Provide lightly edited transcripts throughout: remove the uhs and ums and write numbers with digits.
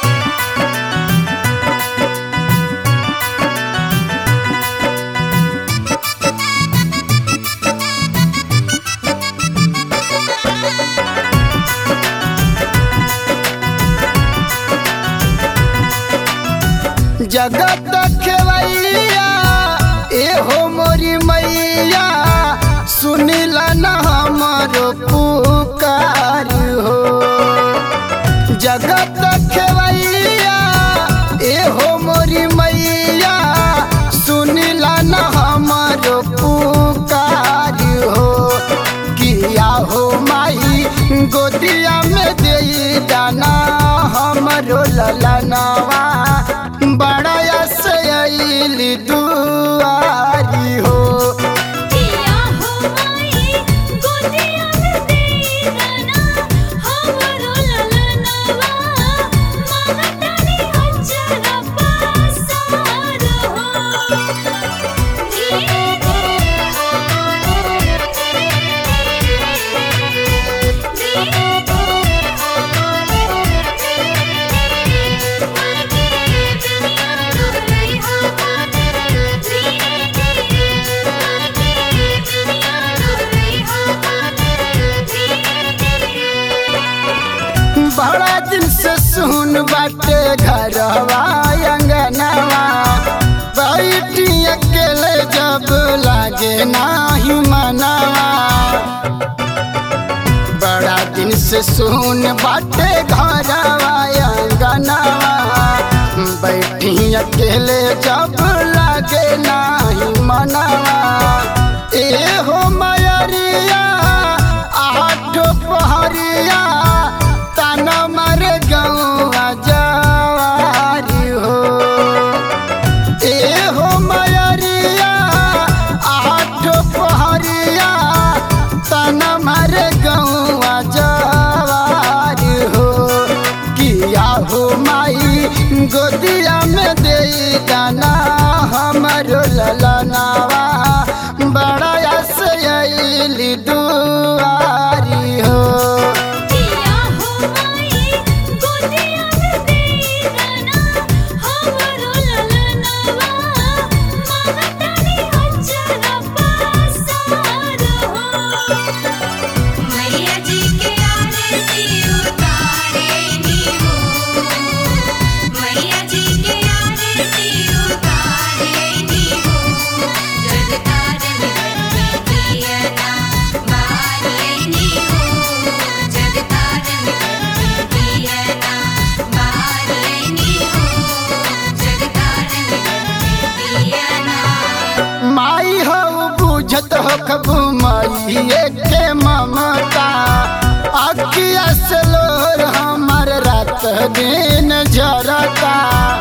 जगत खेवैया एहो मोरी मैया सुनिला न हमरो पुकार हो। जगत खेवैया एहो मोरी मैया सुनिला न हमरो पुकार हो। किया हो माई गोदिया में दे दाना हमरो ललनवा बड़ा आइली दुआरी हो। किया हो माई गोदिया में दे दाना हमरो ललनवा महतारी अचरा पसार हो। बड़ा दिन से सुन बाटे घरवा अंगनवा बैठी अकेले जब लागे नाही मनवा। बड़ा दिन से सुन बाटे घरवा अंगनवा बैठी अकेले जब लागे नाही मनवा। एहो मयरिया आठ पहरिया ताना मारे गौआ जवारी हो। एहो मयरिया आठ पहरिया ताना मारे गौआ जवारी हो। किया हो माई गोदिया में दे दाना हमरो ललनवा बड़ा आइली दुआरी हो। किया हो माई गोदिया में दे दाना हमरो ललनवा महतारी अचरा पसार हो। मैया जी के आरती उतारेनी हो। मैया जी के आरती उतारेनी हो। जगतारन में दिया ना बारेनी हो। जगतारन में दिया ना बारेनी हो। जगतारन में दिया ना। माई हो बुझत हो कबू माई के ममता अखिया से लोर हमार रात दिन झरता।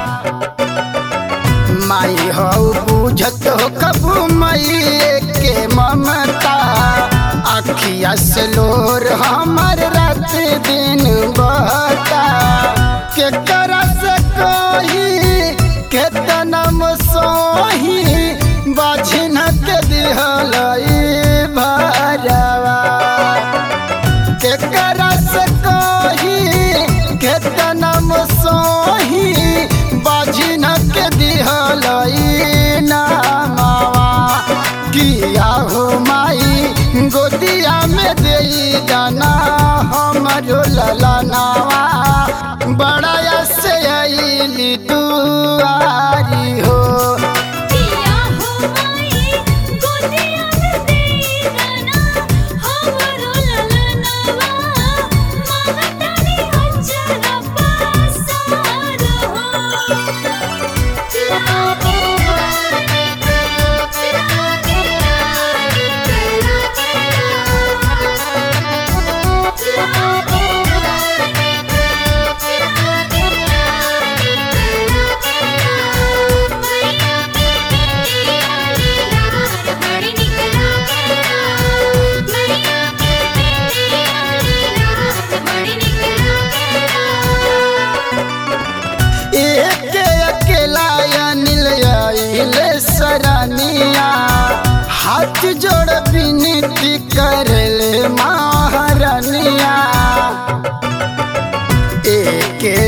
माई हो बुझत हो कबू माई के ममता अखिया से लोर हमार रात दिन बहता। के करा से कोई केतना सोही बाझिन के दिहलई भरवा। के करा से कोही केतना सोही बाझिन के दिहलई नामावा। किया हो माई गोदिया में दे दाना हमरो ललनवा बड़ा आइली दुआरी हो। किया हो माई गोदिया में दे दाना हमरो ललनवा महतारी अचरा पसार हो।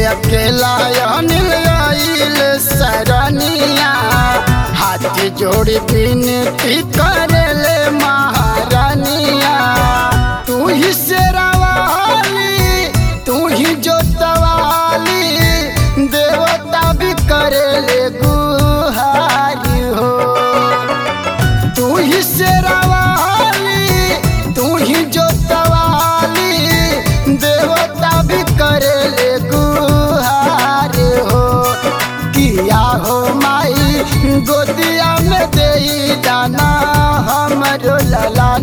अकेला अनिल आइल सरनिया हाथ जोड़ी विनती करले महारानिया तू ही शेरावाली तू ही जोतवाली देवता भी करले गुहारी हो तू ही शेरावाली तू ही जोतवाली देवता भी करले गुहार हो किया हो माई गोदिया में दे दाना हमरो लला